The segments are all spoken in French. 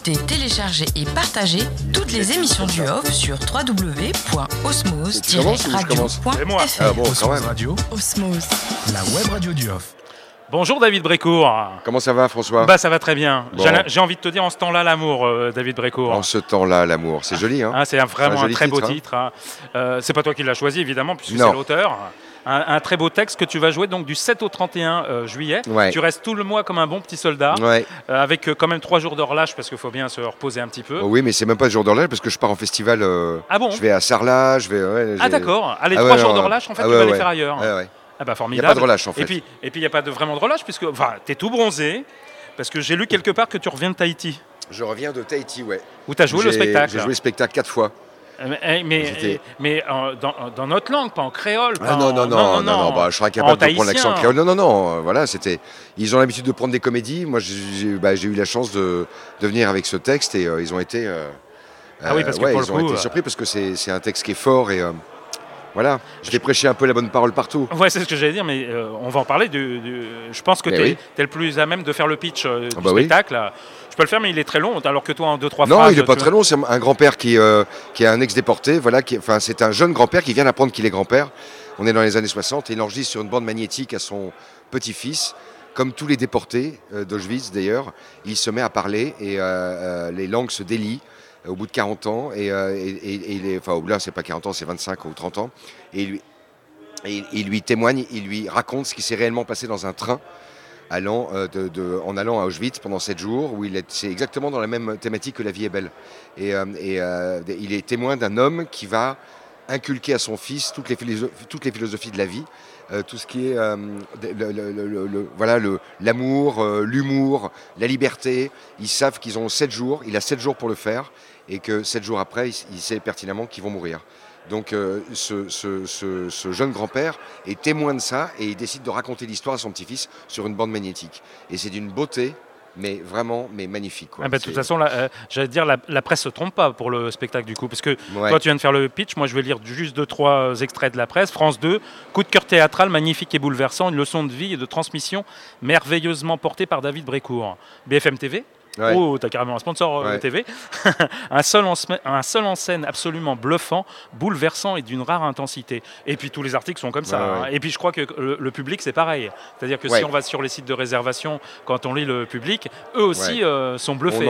écouter, télécharger et partager toutes les émissions du Off sur www.osmose-radio.fr. C'est bon, quand même. Radio, Osmose, la web radio du Off. Bonjour David Brécourt. Comment ça va, François? Ça va très bien. Bon. J'ai envie de te dire en ce temps-là l'amour, David Brécourt. En ce temps-là, l'amour. C'est joli, hein? C'est vraiment un joli très beau titre, titre. C'est pas toi qui l'as choisi, évidemment, puisque Non. c'est l'auteur. Un très beau texte que tu vas jouer donc du 7 au 31 juillet. Ouais. Tu restes tout le mois comme un bon petit soldat, Ouais. avec quand même 3 jours de relâche, parce qu'il faut bien se reposer un petit peu. Oh oui, mais c'est même pas le jour de relâche parce que je pars en festival. Ah bon? Je vais à Sarlat, je vais. Ouais, Ah d'accord. Allez, Ah 3 ouais, jours non, de relâche, en fait, ah tu ouais, vas les ouais. faire ailleurs. Ouais, ouais. Ah bah Il n'y formidable. a pas de relâche, en fait. Et puis il n'y a pas vraiment de relâche, puisque t'es tout bronzé, parce que j'ai lu quelque part que tu reviens de Tahiti, Je reviens de Tahiti, ouais. où tu as joué le spectacle. J'ai joué le spectacle 4 fois. Mais dans notre langue, pas en créole. Ah non, bah, je serais incapable de prendre l'accent créole. Non, voilà, c'était. Ils ont l'habitude de prendre des comédies. Moi, j'ai eu la chance de venir avec ce texte et ils ont été. Ah oui, parce que pour le ils ont coup, été surpris parce que c'est un texte qui est fort et voilà. Je t'ai prêché un peu la bonne parole partout. Ouais, c'est ce que j'allais dire, mais on va en parler. Je pense que Mais t'es le plus à même de faire le pitch du bah oui. spectacle. Je peux le faire, mais il est très long, alors que toi, en 2-3 Non, phrases. il n'est pas très long. C'est un grand-père qui est un ex-déporté. Voilà, c'est un jeune grand-père qui vient d'apprendre qu'il est grand-père. On est dans les années 60 et il enregistre sur une bande magnétique à son petit-fils. Comme tous les déportés d'Auschwitz d'ailleurs, il se met à parler et les langues se délient au bout de 40 ans. Là, c'est pas 40 ans, c'est 25 ou 30 ans. Et il lui témoigne, il lui raconte ce qui s'est réellement passé dans un train en allant à Auschwitz pendant 7 jours, où c'est exactement dans la même thématique que La vie est belle. Et il est témoin d'un homme qui va inculquer à son fils toutes les philosophies de la vie, tout ce qui est l'amour, l'humour, la liberté. Ils savent qu'ils ont 7 jours, il a 7 jours pour le faire, et que 7 jours après, il sait pertinemment qu'ils vont mourir. Donc ce jeune grand-père est témoin de ça et il décide de raconter l'histoire à son petit-fils sur une bande magnétique. Et c'est d'une beauté, mais vraiment magnifique, quoi. De toute façon, j'allais dire, la presse se trompe pas pour le spectacle du coup, parce que Ouais. toi tu viens de faire le pitch, moi je vais lire juste 2-3 extraits de la presse. France 2, coup de cœur théâtral magnifique et bouleversant, une leçon de vie et de transmission merveilleusement portée par David Brécourt. BFM TV. Ouais. Oh, t'as carrément un sponsor Ouais. TV. un seul en scène absolument bluffant, bouleversant et d'une rare intensité. Et puis tous les articles sont comme ça. Ouais, hein. ouais. Et puis je crois que le public c'est pareil. C'est-à-dire que Ouais. si on va sur les sites de réservation, quand on lit le public, eux aussi sont bluffés.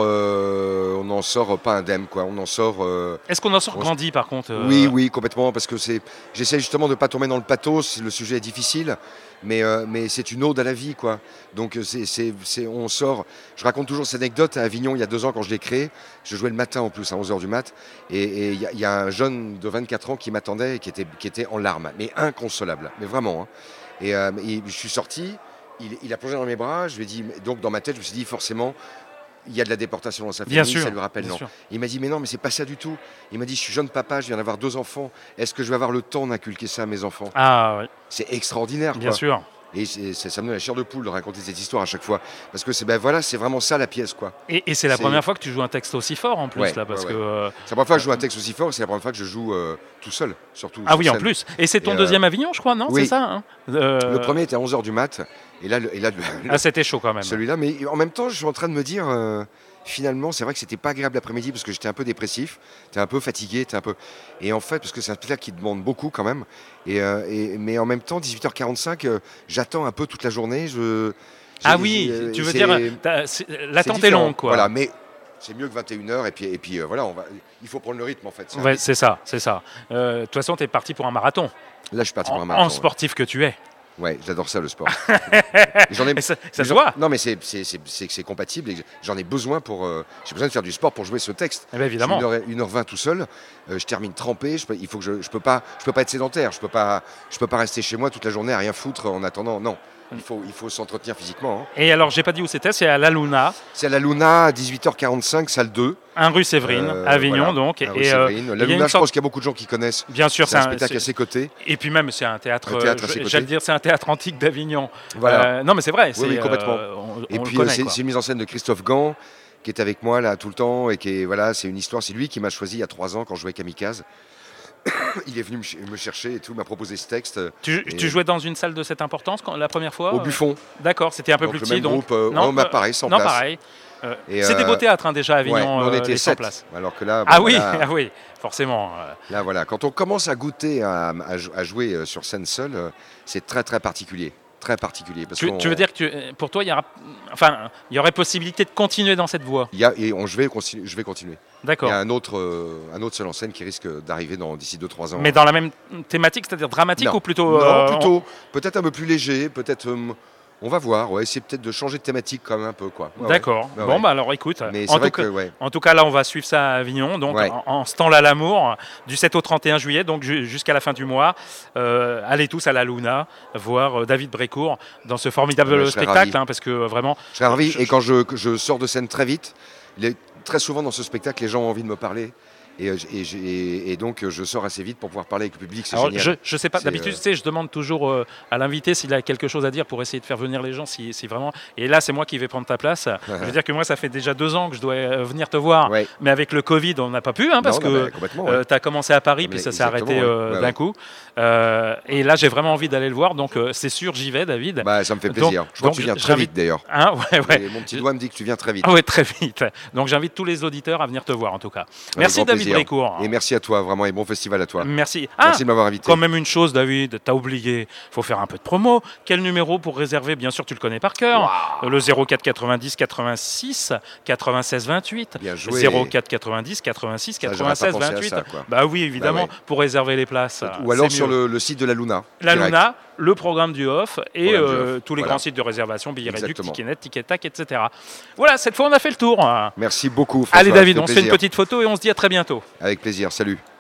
On en sort pas indemne, quoi. On en sort. Est-ce qu'on en sort grandi par contre Oui, complètement, parce que j'essaie justement de ne pas tomber dans le pathos. Le sujet est difficile, mais c'est une ode à la vie, quoi. Donc on sort. Je raconte toujours cette anecdote à Avignon il y a 2 ans quand je l'ai créé. Je jouais le matin en plus à 11h du mat, et il y a un jeune de 24 ans qui m'attendait et qui était en larmes, mais inconsolable, mais vraiment. Hein. Et je suis sorti. Il a plongé dans mes bras. Je lui ai dit, donc dans ma tête, je me suis dit forcément. Il y a de la déportation dans sa famille, Bien sûr, ça lui rappelle, bien non. sûr. Il m'a dit, mais non, mais c'est pas ça du tout. Il m'a dit, je suis jeune papa, je viens d'avoir 2 enfants. Est-ce que je vais avoir le temps d'inculquer ça à mes enfants? Ah oui, C'est extraordinaire, bien quoi. sûr. Et ça me donne la chair de poule de raconter cette histoire à chaque fois. Parce que c'est vraiment ça la pièce, quoi. Et c'est la première fois que tu joues un texte aussi fort en plus, Ouais, là, parce ouais, que... C'est la première fois que je joue un texte aussi fort, et c'est la première fois que je joue tout seul, surtout. Ah sur oui, en scène. plus. Et c'est ton Et, deuxième Avignon, je crois, non? oui. C'est ça hein Le premier était à 11h du mat, et là, Ah, c'était chaud quand même. celui-là. Mais en même temps, je suis en train de me dire, finalement, c'est vrai que c'était pas agréable l'après-midi parce que j'étais un peu dépressif, t'es un peu fatigué, Et en fait, parce que c'est un spectacle qui demande beaucoup quand même. Mais en même temps, 18h45, j'attends un peu toute la journée. Ah oui, tu veux dire, l'attente est longue, quoi. Voilà, mais c'est mieux que 21h, et puis voilà, il faut prendre le rythme en fait. Ouais, c'est ça. De toute façon, tu es parti pour un marathon. Là, je suis parti pour un marathon. En sportif que tu es. Ouais, j'adore ça, le sport. Mais ça se voit. Non, mais c'est compatible. Et j'en ai besoin j'ai besoin de faire du sport pour jouer ce texte. Eh bien, évidemment. 1h20 tout seul. Je termine trempé. Je peux pas être sédentaire. Je peux pas rester chez moi toute la journée à rien foutre en attendant. Non. Il faut s'entretenir physiquement. Hein. Et alors, j'ai pas dit où c'était, c'est à La Luna. C'est à la Luna, à 18h45, salle 2. Un rue Séverine, Avignon, voilà, donc. rue Séverine. La Luna, je pense qu'il y a beaucoup de gens qui connaissent. Bien sûr, c'est un spectacle à ses côtés. Et puis même, c'est un théâtre. À ses côtés. J'allais dire, c'est un théâtre antique d'Avignon. Voilà. Non, mais c'est vrai. Oui, complètement. On et le puis, connaît, c'est quoi. une mise en scène de Christophe Gans, qui est avec moi là tout le temps, et c'est une histoire. C'est lui qui m'a choisi il y a 3 ans quand je jouais Kamikaze. Il est venu me chercher et tout, m'a proposé ce texte. Tu jouais dans une salle de cette importance la première fois? Au Buffon. D'accord, c'était un peu plus Le petit. même donc. groupe, pareil, sans non, place. pareil. C'est des beaux théâtres déjà à Avignon. On était les 100 7. places. Alors que là, Ah oui, là, ah oui, forcément. là, voilà. Quand on commence à goûter à jouer sur scène seule, c'est très très particulier. Très particulier. Parce Tu veux dire que pour toi, il y aurait possibilité de continuer dans cette voie? Je vais continuer. D'accord. Il y a un autre seul en scène qui risque d'arriver d'ici 2-3 ans. Mais dans la même thématique, c'est-à-dire dramatique Non. ou plutôt... Non, plutôt. Peut-être un peu plus léger, peut-être... on va voir, on va essayer peut-être de changer de thématique quand même un peu. Quoi. Ouais, d'accord. ouais. Bon, bah alors écoute, mais c'est vrai que, en tout cas là on va suivre ça à Avignon, donc en ce temps-là l'amour, du 7 au 31 juillet, donc jusqu'à la fin du mois, allez tous à la Luna, voir David Brécourt dans ce formidable spectacle, parce que vraiment... Je serais ravi, et quand je sors de scène très vite, très souvent dans ce spectacle, les gens ont envie de me parler. Et donc je sors assez vite pour pouvoir parler avec le public, c'est génial. Je sais pas, d'habitude je demande toujours à l'invité s'il a quelque chose à dire pour essayer de faire venir les gens, si vraiment... Et là c'est moi qui vais prendre ta place. Je veux dire que moi ça fait déjà 2 ans que je dois venir te voir, mais avec le Covid on n'a pas pu, parce que tu as commencé à Paris puis ça s'est arrêté d'un coup. Et là j'ai vraiment envie d'aller le voir, donc c'est sûr j'y vais, David. Ça me fait plaisir. Je crois que tu viens très vite d'ailleurs. Mon petit doigt me dit que tu viens très vite. Oui, très vite. Donc j'invite tous les auditeurs à venir te voir en tout cas. Merci David Brécourt. Et merci à toi, vraiment, et bon festival à toi. Merci. Merci de m'avoir invité. Quand même une chose, David, t'as oublié, il faut faire un peu de promo. Quel numéro pour réserver? Bien sûr, tu le connais par cœur. Wow. Le 04 90 86 96 28. Bien joué. 04 90 86 96 28. Ça, bah oui, évidemment, pour réserver les places. Ou alors sur le site de la Luna. La Luna, le programme du Off et tous les grands sites de réservation, billets réduits, Ticketnet, Ticketac, etc. Voilà, cette fois on a fait le tour. Merci beaucoup, François. Allez David, on se fait une petite photo et on se dit à très bientôt. Avec plaisir, salut.